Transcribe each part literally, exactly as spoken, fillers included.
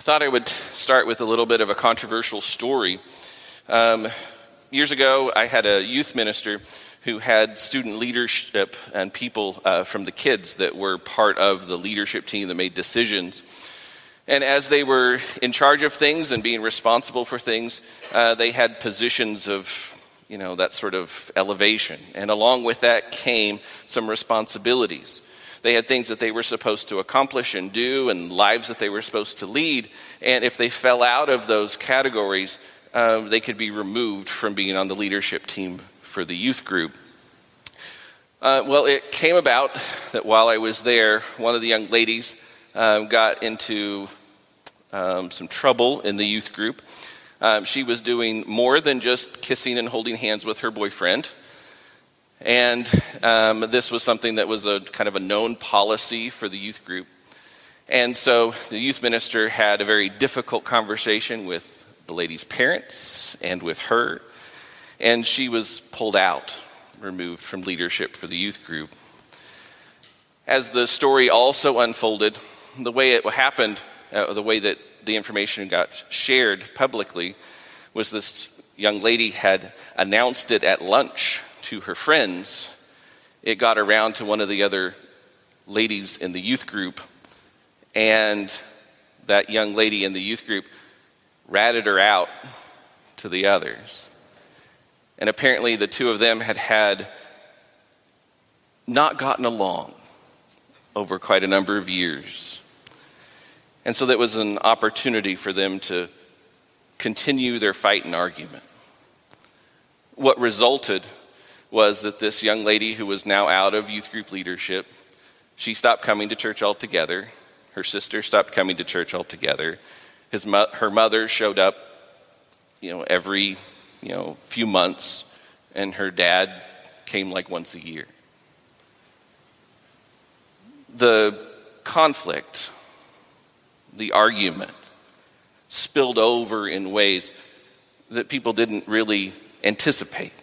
I thought I would start with a little bit of a controversial story. Um, years ago, I had a youth minister who had student leadership and people uh, from the kids that were part of the leadership team that made decisions. And as they were in charge of things and being responsible for things, uh, they had positions of, you know, that sort of elevation. And along with that came some responsibilities. They had things that they were supposed to accomplish and do and lives that they were supposed to lead. And if they fell out of those categories, uh, they could be removed from being on the leadership team for the youth group. Uh, well, it came about that while I was there, one of the young ladies um, got into um, some trouble in the youth group. Um, she was doing more than just kissing and holding hands with her boyfriend. And um, this was something that was a kind of a known policy for the youth group. And so the youth minister had a very difficult conversation with the lady's parents and with her. And she was pulled out, removed from leadership for the youth group. As the story also unfolded, the way it happened, uh, the way that the information got shared publicly, was this young lady had announced it at lunch to her friends. It got around to one of the other ladies in the youth group, and that young lady in the youth group ratted her out to the others. And apparently the two of them had had not gotten along over quite a number of years. And so that was an opportunity for them to continue their fight and argument. What resulted was that this young lady who was now out of youth group leadership, she stopped coming to church altogether. Her sister stopped coming to church altogether. His mo- her mother showed up, you know, every, you know, few months, and her dad came like once a year. The conflict, the argument, spilled over in ways that people didn't really anticipate.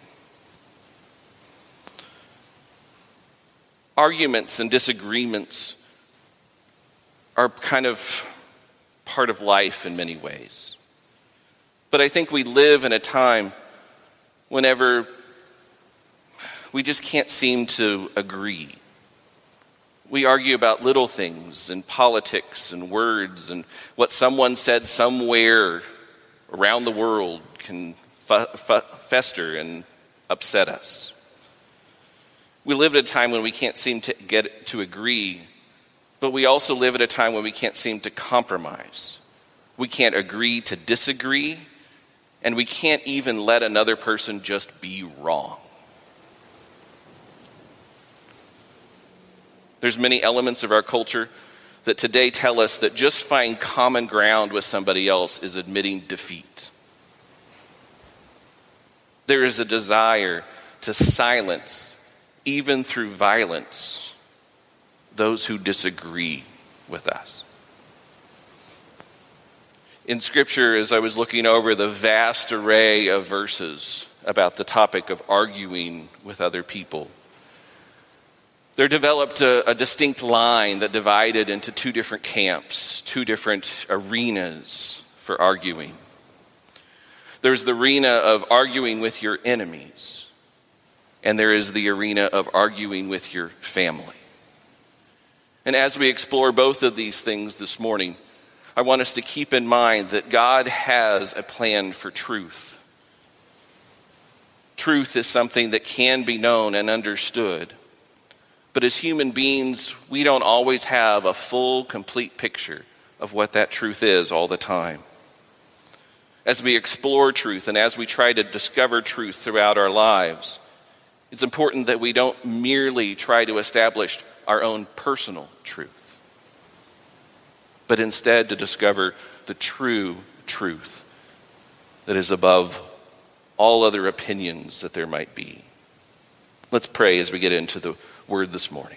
Arguments and disagreements are kind of part of life in many ways. But I think we live in a time whenever we just can't seem to agree. We argue about little things and politics and words, and what someone said somewhere around the world can f- f- fester and upset us. We live at a time when we can't seem to get to agree, but we also live at a time when we can't seem to compromise. We can't agree to disagree, and we can't even let another person just be wrong. There's many elements of our culture that today tell us that just finding common ground with somebody else is admitting defeat. There is a desire to silence, even through violence, those who disagree with us. In Scripture, as I was looking over the vast array of verses about the topic of arguing with other people, there developed a, a distinct line that divided into two different camps, two different arenas for arguing. There's the arena of arguing with your enemies, and there is the arena of arguing with your family. And as we explore both of these things this morning, I want us to keep in mind that God has a plan for truth. Truth is something that can be known and understood. But as human beings, we don't always have a full, complete picture of what that truth is all the time. As we explore truth and as we try to discover truth throughout our lives, it's important that we don't merely try to establish our own personal truth, but instead to discover the true truth that is above all other opinions that there might be. Let's pray as we get into the word this morning.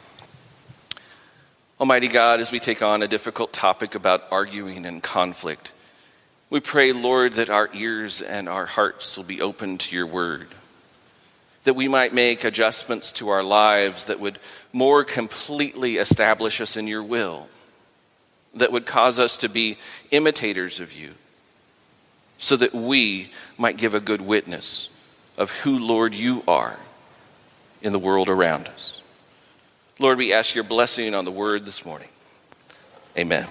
Almighty God, as we take on a difficult topic about arguing and conflict, we pray, Lord, that our ears and our hearts will be open to your word, that we might make adjustments to our lives that would more completely establish us in your will, that would cause us to be imitators of you, so that we might give a good witness of who, Lord, you are in the world around us. Lord, we ask your blessing on the word this morning. Amen.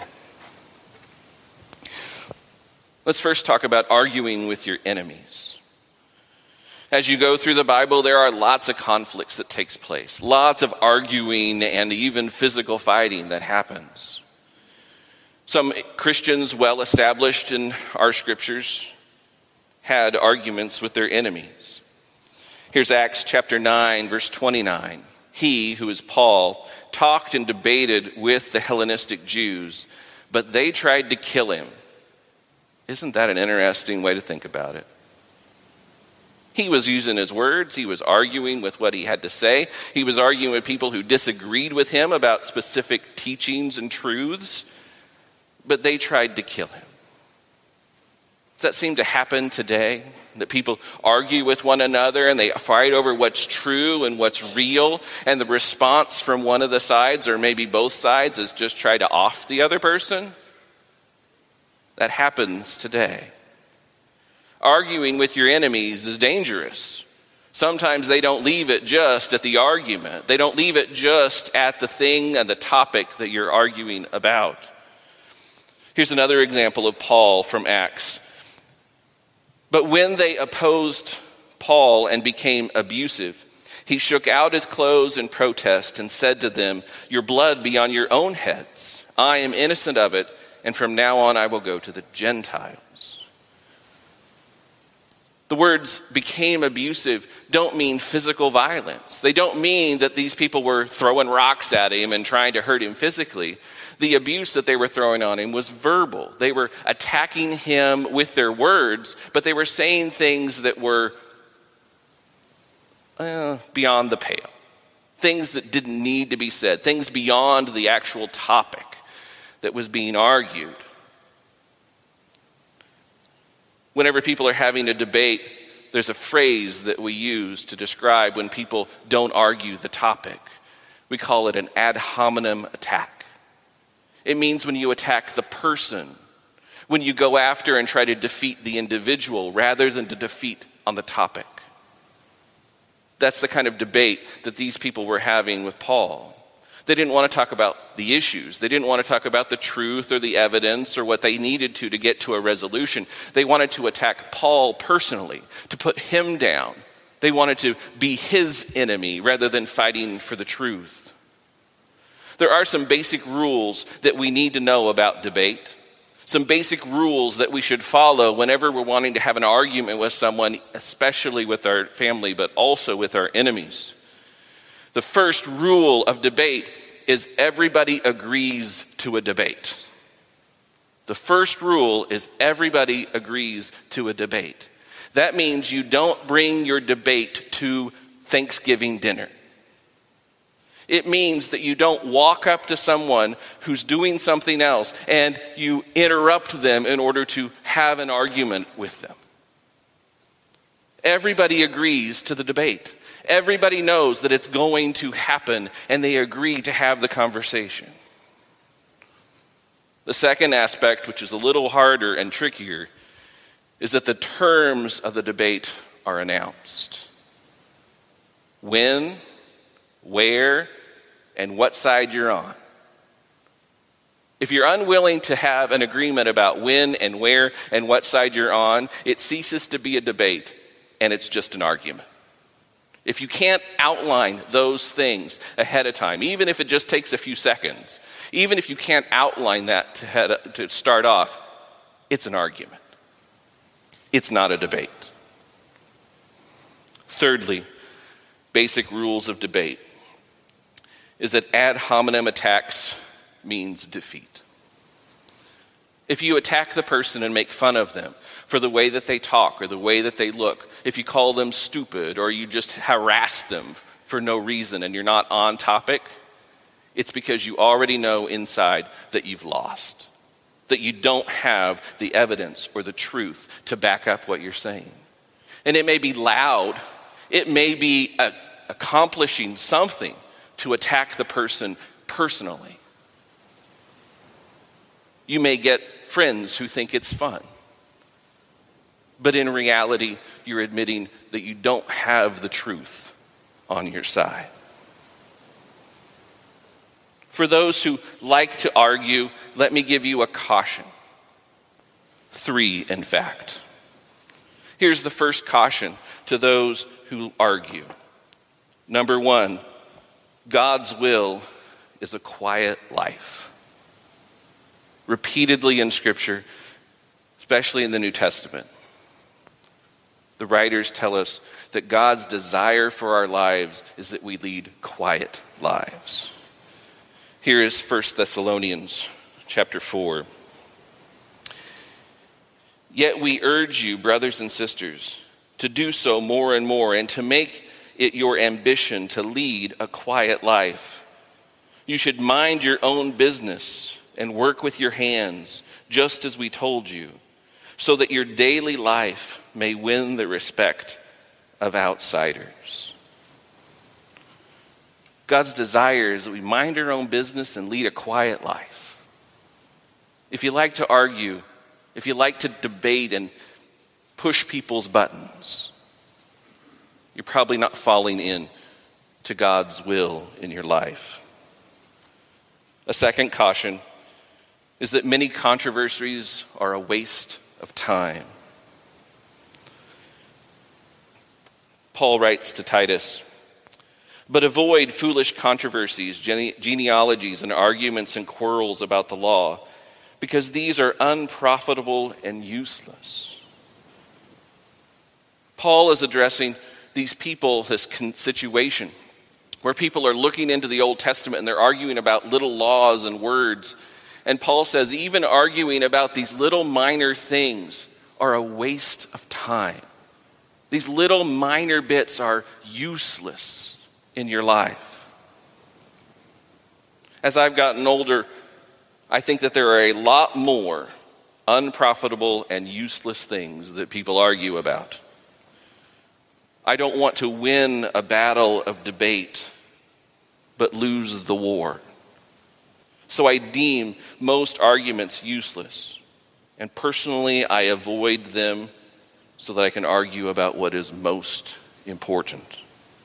Let's first talk about arguing with your enemies. As you go through the Bible, there are lots of conflicts that takes place, lots of arguing and even physical fighting that happens. Some Christians well established in our scriptures had arguments with their enemies. Here's Acts chapter nine, verse twenty-nine. He, who is Paul, talked and debated with the Hellenistic Jews, but they tried to kill him. Isn't that an interesting way to think about it? He was using his words. He was arguing with what he had to say. He was arguing with people who disagreed with him about specific teachings and truths, but they tried to kill him. Does that seem to happen today? That people argue with one another and they fight over what's true and what's real, and the response from one of the sides, or maybe both sides, is just try to off the other person? That happens today. Arguing with your enemies is dangerous. Sometimes they don't leave it just at the argument. They don't leave it just at the thing and the topic that you're arguing about. Here's another example of Paul from Acts. But when they opposed Paul and became abusive, he shook out his clothes in protest and said to them, "Your blood be on your own heads. I am innocent of it, and from now on I will go to the Gentiles." The words "became abusive" don't mean physical violence. They don't mean that these people were throwing rocks at him and trying to hurt him physically. The abuse that they were throwing on him was verbal. They were attacking him with their words, but they were saying things that were uh, beyond the pale. Things that didn't need to be said. Things beyond the actual topic that was being argued. Whenever people are having a debate, there's a phrase that we use to describe when people don't argue the topic. We call it an ad hominem attack. It means when you attack the person, when you go after and try to defeat the individual rather than to defeat on the topic. That's the kind of debate that these people were having with Paul. They didn't want to talk about the issues. They didn't want to talk about the truth or the evidence or what they needed to to get to a resolution. They wanted to attack Paul personally, to put him down. They wanted to be his enemy rather than fighting for the truth. There are some basic rules that we need to know about debate. Some basic rules that we should follow whenever we're wanting to have an argument with someone, especially with our family, but also with our enemies. The first rule of debate is everybody agrees to a debate. The first rule is everybody agrees to a debate. That means you don't bring your debate to Thanksgiving dinner. It means that you don't walk up to someone who's doing something else and you interrupt them in order to have an argument with them. Everybody agrees to the debate. Everybody knows that it's going to happen, and they agree to have the conversation. The second aspect, which is a little harder and trickier, is that the terms of the debate are announced. When, where, and what side you're on. If you're unwilling to have an agreement about when and where and what side you're on, it ceases to be a debate, and it's just an argument. If you can't outline those things ahead of time, even if it just takes a few seconds, even if you can't outline that to, head, to start off, it's an argument. It's not a debate. Thirdly, basic rules of debate is that ad hominem attacks means defeat. If you attack the person and make fun of them for the way that they talk or the way that they look, if you call them stupid or you just harass them for no reason and you're not on topic, it's because you already know inside that you've lost, that you don't have the evidence or the truth to back up what you're saying. And it may be loud, it may be a, accomplishing something to attack the person personally. You may get friends who think it's fun. But in reality, you're admitting that you don't have the truth on your side. For those who like to argue, let me give you a caution. Three, in fact. Here's the first caution to those who argue. Number one, God's will is a quiet life. Repeatedly in Scripture, especially in the New Testament, the writers tell us that God's desire for our lives is that we lead quiet lives. Here is First Thessalonians chapter four. Yet we urge you, brothers and sisters, to do so more and more and to make it your ambition to lead a quiet life. You should mind your own business and work with your hands, just as we told you, so that your daily life may win the respect of outsiders. God's desire is that we mind our own business and lead a quiet life. If you like to argue, if you like to debate and push people's buttons, you're probably not falling in to God's will in your life. A second caution is that many controversies are a waste of time. Paul writes to Titus, but avoid foolish controversies, gene- genealogies, and arguments and quarrels about the law, because these are unprofitable and useless. Paul is addressing these people, this con- situation, where people are looking into the Old Testament and they're arguing about little laws and words. And Paul says even arguing about these little minor things are a waste of time. These little minor bits are useless in your life. As I've gotten older, I think that there are a lot more unprofitable and useless things that people argue about. I don't want to win a battle of debate, but lose the war. So I deem most arguments useless, and personally I avoid them so that I can argue about what is most important.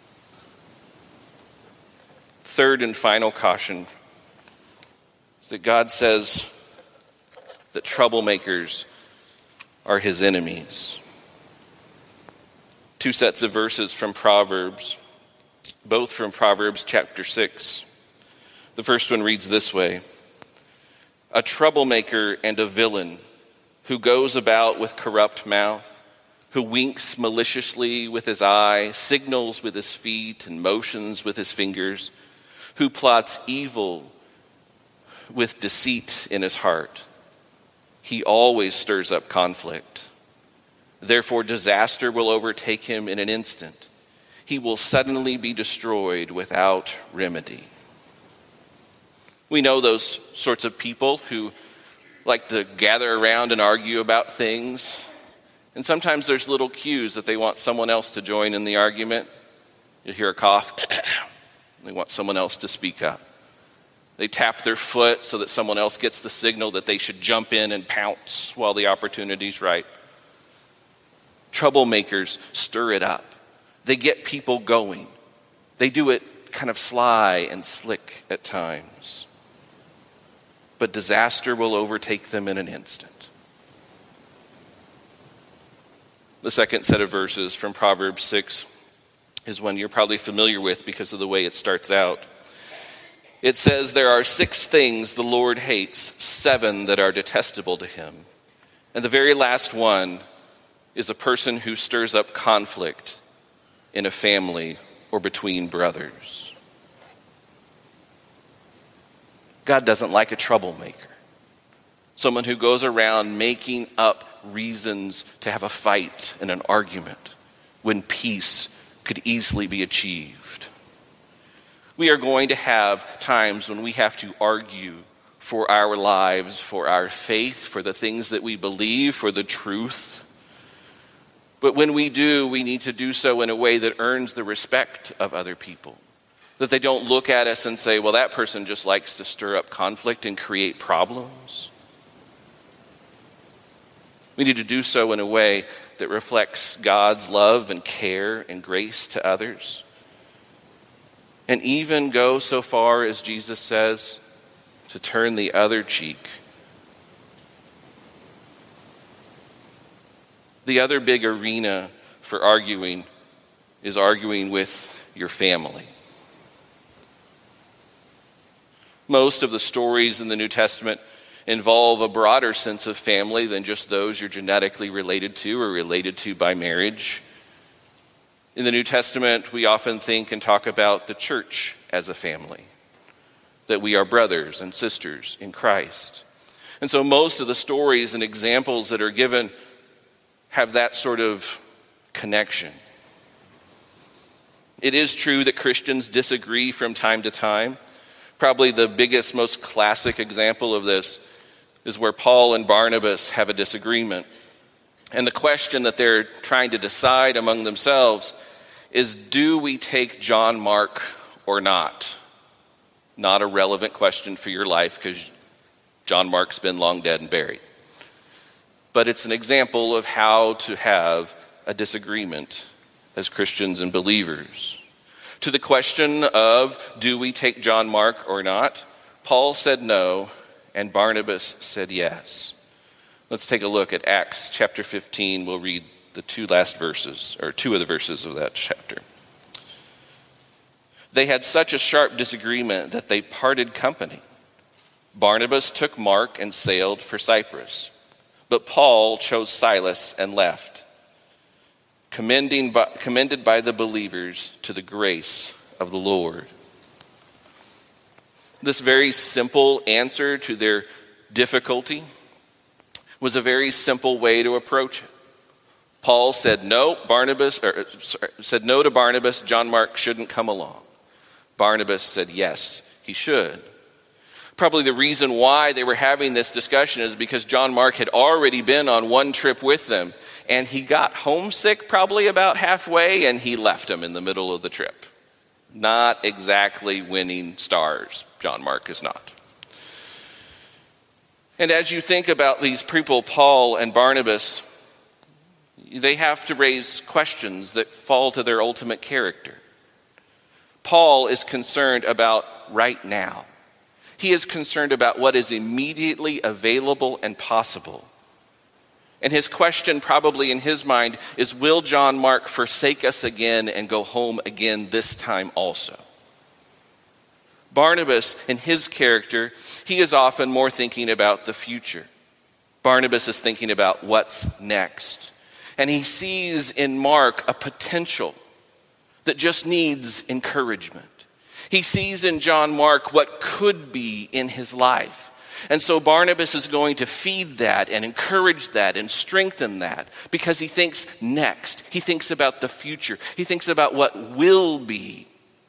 Third and final caution is that God says that troublemakers are his enemies. Two sets of verses from Proverbs, both from Proverbs chapter six. The first one reads this way: a troublemaker and a villain who goes about with corrupt mouth, who winks maliciously with his eye, signals with his feet, and motions with his fingers, who plots evil with deceit in his heart. He always stirs up conflict. Therefore, disaster will overtake him in an instant. He will suddenly be destroyed without remedy. We know those sorts of people who like to gather around and argue about things. And sometimes there's little cues that they want someone else to join in the argument. You hear a cough. They want someone else to speak up. They tap their foot so that someone else gets the signal that they should jump in and pounce while the opportunity's right. Troublemakers stir it up. They get people going. They do it kind of sly and slick at times. But disaster will overtake them in an instant. The second set of verses from Proverbs six is one you're probably familiar with because of the way it starts out. It says, there are six things the Lord hates, seven that are detestable to him. And the very last one is a person who stirs up conflict in a family or between brothers. God doesn't like a troublemaker. Someone who goes around making up reasons to have a fight and an argument when peace could easily be achieved. We are going to have times when we have to argue for our lives, for our faith, for the things that we believe, for the truth. But when we do, we need to do so in a way that earns the respect of other people. That they don't look at us and say, well, that person just likes to stir up conflict and create problems. We need to do so in a way that reflects God's love and care and grace to others. And even go so far, as Jesus says, to turn the other cheek. The other big arena for arguing is arguing with your family. Most of the stories in the New Testament involve a broader sense of family than just those you're genetically related to or related to by marriage. In the New Testament, we often think and talk about the church as a family, that we are brothers and sisters in Christ. And so most of the stories and examples that are given have that sort of connection. It is true that Christians disagree from time to time. Probably the biggest, most classic example of this is where Paul and Barnabas have a disagreement. And the question that they're trying to decide among themselves is, do we take John Mark or not? Not a relevant question for your life because John Mark's been long dead and buried. But it's an example of how to have a disagreement as Christians and believers. To the question of, do we take John Mark or not? Paul said no, and Barnabas said yes. Let's take a look at Acts chapter fifteen. We'll read the two last verses, or two of the verses of that chapter. They had such a sharp disagreement that they parted company. Barnabas took Mark and sailed for Cyprus, but Paul chose Silas and left, commending by, commended by the believers to the grace of the Lord. This very simple answer to their difficulty was a very simple way to approach it. Paul said no, Barnabas or sorry, said no to Barnabas. John Mark shouldn't come along. Barnabas said yes, he should. Probably the reason why they were having this discussion is because John Mark had already been on one trip with them, and he got homesick probably about halfway, and he left them in the middle of the trip. Not exactly winning stars, John Mark is not. And as you think about these people, Paul and Barnabas, they have to raise questions that fall to their ultimate character. Paul is concerned about right now. He is concerned about what is immediately available and possible. And his question probably in his mind is, will John Mark forsake us again and go home again this time also? Barnabas, in his character, he is often more thinking about the future. Barnabas is thinking about what's next. And he sees in Mark a potential that just needs encouragement. He sees in John Mark what could be in his life. And so Barnabas is going to feed that and encourage that and strengthen that because he thinks next. He thinks about the future. He thinks about what will be.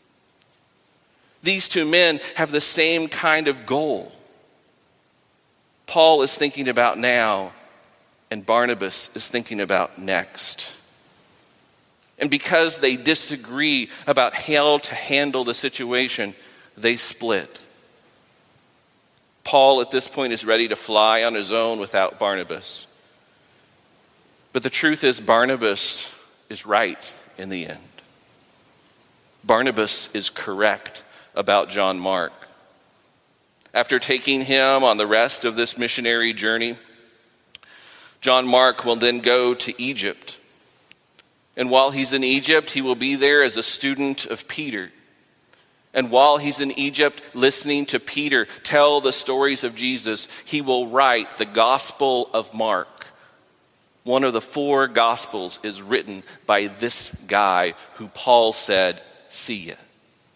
These two men have the same kind of goal. Paul is thinking about now, and Barnabas is thinking about next. And because they disagree about how to handle the situation, they split. Paul at this point is ready to fly on his own without Barnabas. But the truth is, Barnabas is right in the end. Barnabas is correct about John Mark. After taking him on the rest of this missionary journey, John Mark will then go to Egypt. And while he's in Egypt, he will be there as a student of Peter. And while he's in Egypt listening to Peter tell the stories of Jesus, he will write the Gospel of Mark. One of the four Gospels is written by this guy who Paul said, see ya.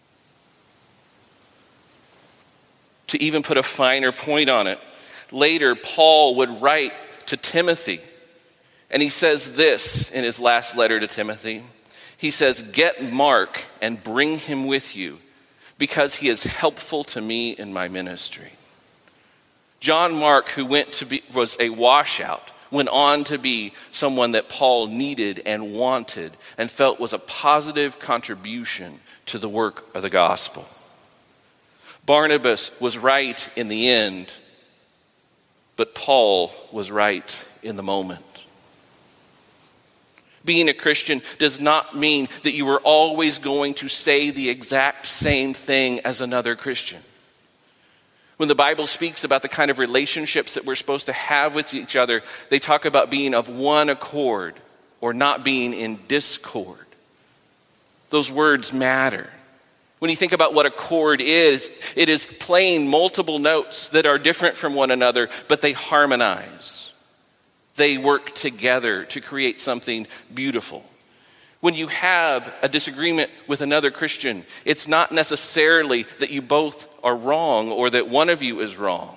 To even put a finer point on it, later Paul would write to Timothy. And he says this in his last letter to Timothy. He says, get Mark and bring him with you, because he is helpful to me in my ministry. John Mark, who went to be, was a washout, went on to be someone that Paul needed and wanted and felt was a positive contribution to the work of the gospel. Barnabas was right in the end. but Paul was right in the moment. Being a Christian does not mean that you are always going to say the exact same thing as another Christian. When the Bible speaks about the kind of relationships that we're supposed to have with each other, they talk about being of one accord or not being in discord. Those words matter. When you think about what a chord is, it is playing multiple notes that are different from one another, but they harmonize. They work together to create something beautiful. When you have a disagreement with another Christian, it's not necessarily that you both are wrong or that one of you is wrong.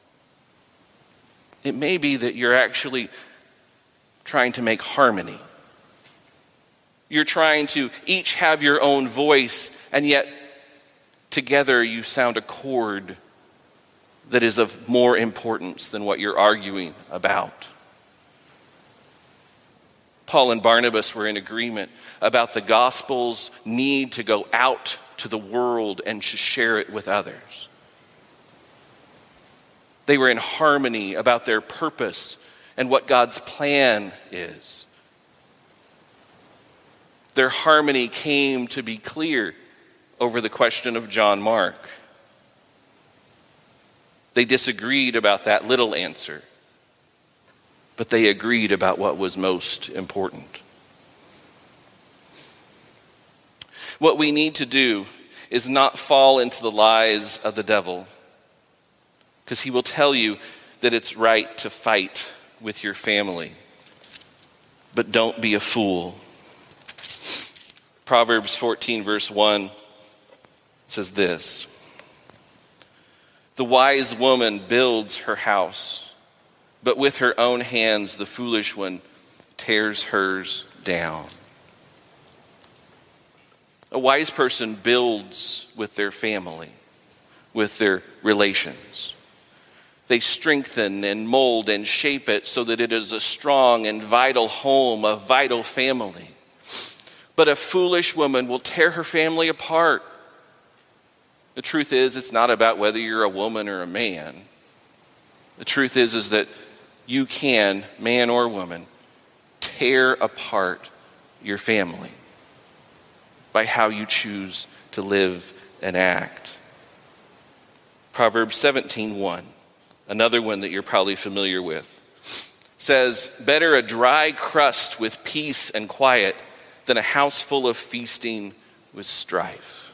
It may be that you're actually trying to make harmony. You're trying to each have your own voice, and yet together you sound a chord that is of more importance than what you're arguing about. Paul and Barnabas were in agreement about the gospel's need to go out to the world and to share it with others. They were in harmony about their purpose and what God's plan is. Their harmony came to be clear over the question of John Mark. They disagreed about that little answer, but they agreed about what was most important. What we need to do is not fall into the lies of the devil, because he will tell you that it's right to fight with your family. But don't be a fool. Proverbs fourteen verse one says this: "The wise woman builds her house, but with her own hands the foolish one tears hers down." A wise person builds with their family, with their relations. They strengthen and mold and shape it so that it is a strong and vital home, a vital family. But a foolish woman will tear her family apart. The truth is, it's not about whether you're a woman or a man. The truth is, is that you can, man or woman, tear apart your family by how you choose to live and act. Proverbs seventeen one, another one that you're probably familiar with, says, "Better a dry crust with peace and quiet than a house full of feasting with strife."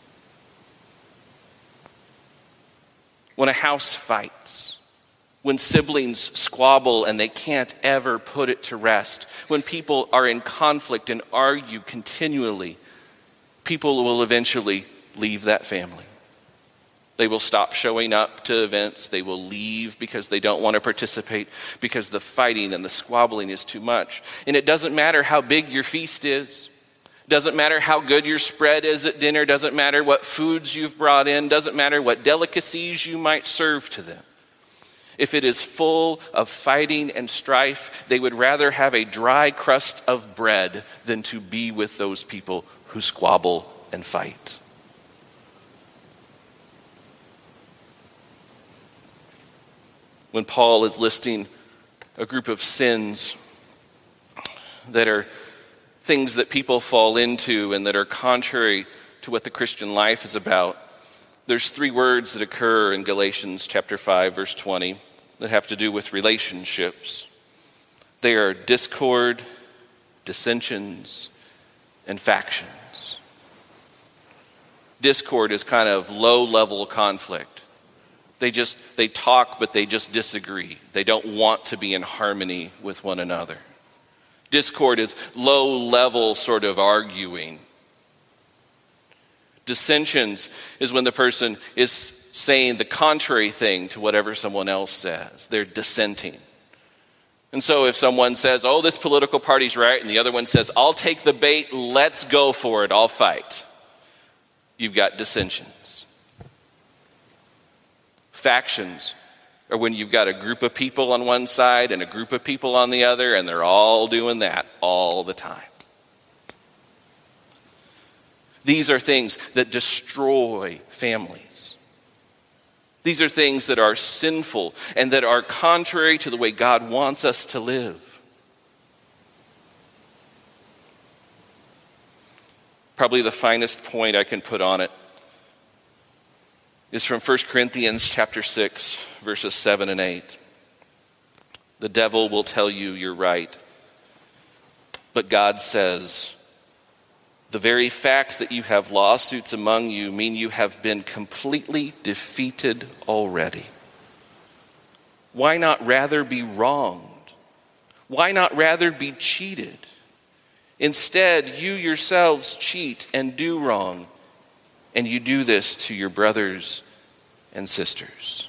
When a house fights, when siblings squabble and they can't ever put it to rest, when people are in conflict and argue continually, people will eventually leave that family. They will stop showing up to events. They will leave because they don't want to participate, because the fighting and the squabbling is too much. And it doesn't matter how big your feast is. Doesn't matter how good your spread is at dinner. Doesn't matter what foods you've brought in. Doesn't matter what delicacies you might serve to them. If it is full of fighting and strife, they would rather have a dry crust of bread than to be with those people who squabble and fight. When Paul is listing a group of sins that are things that people fall into and that are contrary to what the Christian life is about, there's three words that occur in Galatians chapter five, verse twenty, that have to do with relationships. They are discord, dissensions, and factions. Discord is kind of low-level conflict. They just, they talk, but they just disagree. They don't want to be in harmony with one another. Discord is low-level sort of arguing. Dissensions is when the person is saying the contrary thing to whatever someone else says. They're dissenting. And so if someone says, "Oh, this political party's right," and the other one says, "I'll take the bait, let's go for it, I'll fight," you've got dissensions. Factions are when you've got a group of people on one side and a group of people on the other, and they're all doing that all the time. These are things that destroy families. These are things that are sinful and that are contrary to the way God wants us to live. Probably the finest point I can put on it is from First Corinthians chapter six, verses seven and eight. The devil will tell you you're right, but God says, the very fact that you have lawsuits among you mean you have been completely defeated already. Why not rather be wronged? Why not rather be cheated? Instead, you yourselves cheat and do wrong, and you do this to your brothers and sisters.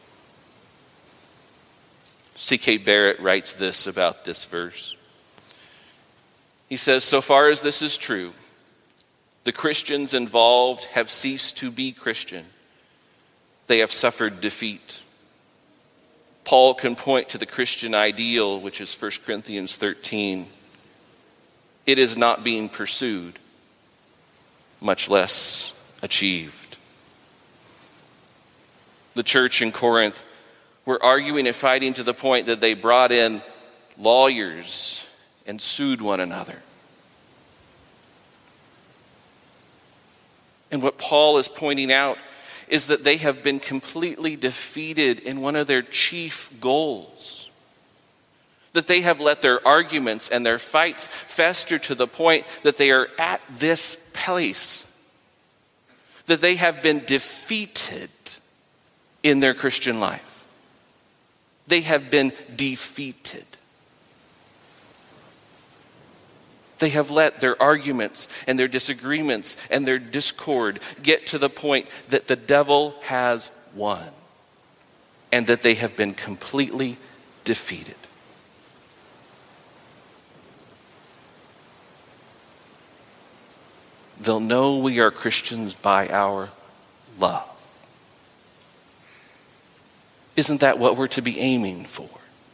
C K Barrett writes this about this verse. He says, so far as this is true, the Christians involved have ceased to be Christian. They have suffered defeat. Paul can point to the Christian ideal, which is First Corinthians thirteen. It is not being pursued, much less achieved. The church in Corinth were arguing and fighting to the point that they brought in lawyers and sued one another. And what Paul is pointing out is that they have been completely defeated in one of their chief goals. That they have let their arguments and their fights fester to the point that they are at this place. That they have been defeated in their Christian life. They have been defeated. They have let their arguments and their disagreements and their discord get to the point that the devil has won and that they have been completely defeated. They'll know we are Christians by our love. Isn't that what we're to be aiming for?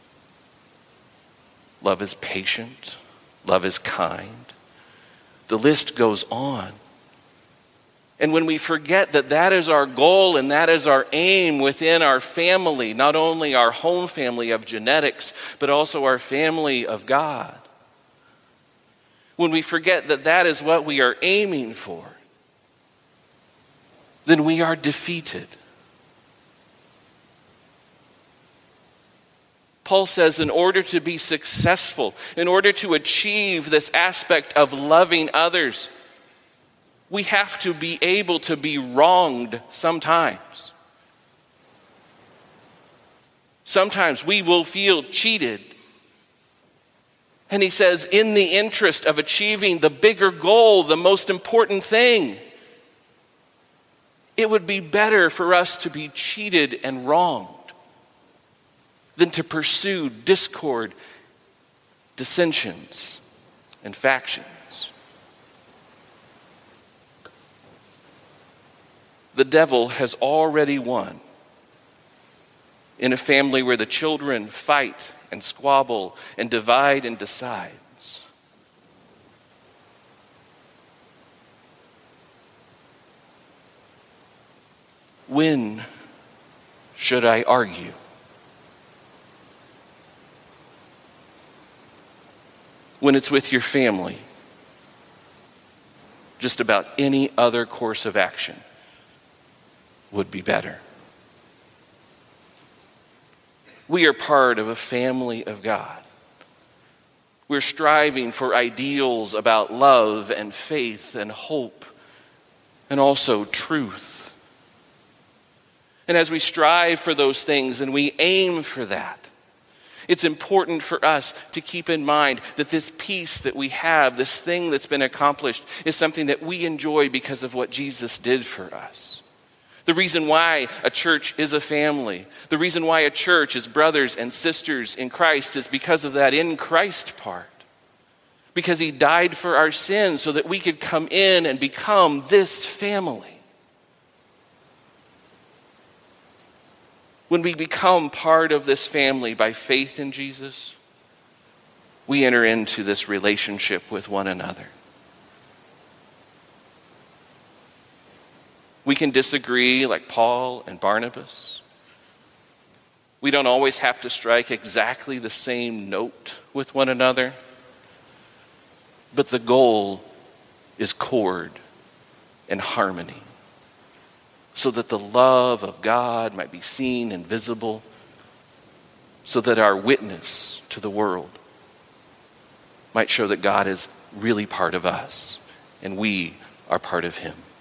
Love is patient. Love is kind. The list goes on. And when we forget that that is our goal and that is our aim within our family, not only our home family of genetics, but also our family of God. When we forget that that is what we are aiming for, then we are defeated. Paul says in order to be successful, in order to achieve this aspect of loving others, we have to be able to be wronged sometimes. Sometimes we will feel cheated. And he says, in the interest of achieving the bigger goal, the most important thing, it would be better for us to be cheated and wronged than to pursue discord, dissensions, and factions. The devil has already won in a family where the children fight and squabble and divide and decides. When should I argue? When it's with your family. Just about any other course of action would be better. We are part of a family of God. We're striving for ideals about love and faith and hope and also truth. And as we strive for those things and we aim for that, it's important for us to keep in mind that this peace that we have, this thing that's been accomplished, is something that we enjoy because of what Jesus did for us. The reason why a church is a family, the reason why a church is brothers and sisters in Christ is because of that in Christ part. Because he died for our sins so that we could come in and become this family. When we become part of this family by faith in Jesus, we enter into this relationship with one another. We can disagree like Paul and Barnabas. We don't always have to strike exactly the same note with one another. But the goal is chord and harmony, so that the love of God might be seen and visible, so that our witness to the world might show that God is really part of us and we are part of him.